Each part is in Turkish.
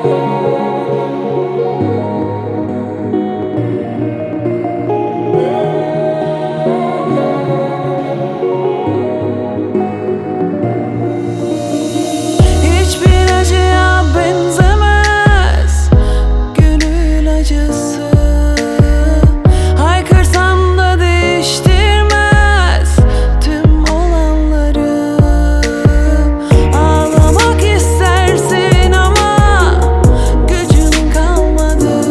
Hiçbir acıya benzemez gönül acısı. Haykırsam da değiştirmez tüm olanları. Ağlamak istersin ama gücün kalmadı.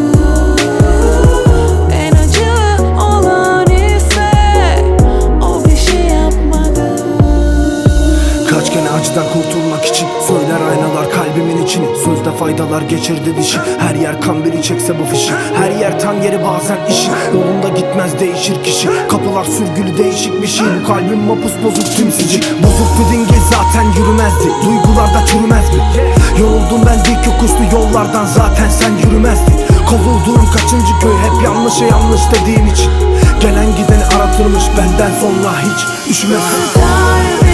En acı olan ise o bir şey yapmadı. Kaç kere acıdan kurtulmak için söyler aynalar kalbimin içini. Sözde faydalar geçirdi dişi. Her yer kan biri çekse bu fişi. Her yer tan yeri bazen işi. Yolunda gitmez değişir kişi. Kapılar sürgülü değişik bir şey. Bu kalbim mapus bozuk tümsücük. Bozuk bir denge zaten yürümezdi. Duygularda çürümez mi? Yoruldum ben dik yokuşlu yollardan, zaten sen yürümezdin. Kovulduğum kaçıncı köy, hep yanlışı yanlış dediğim için. Gelen gideni aratırmış, benden sonra hiç üşümesin.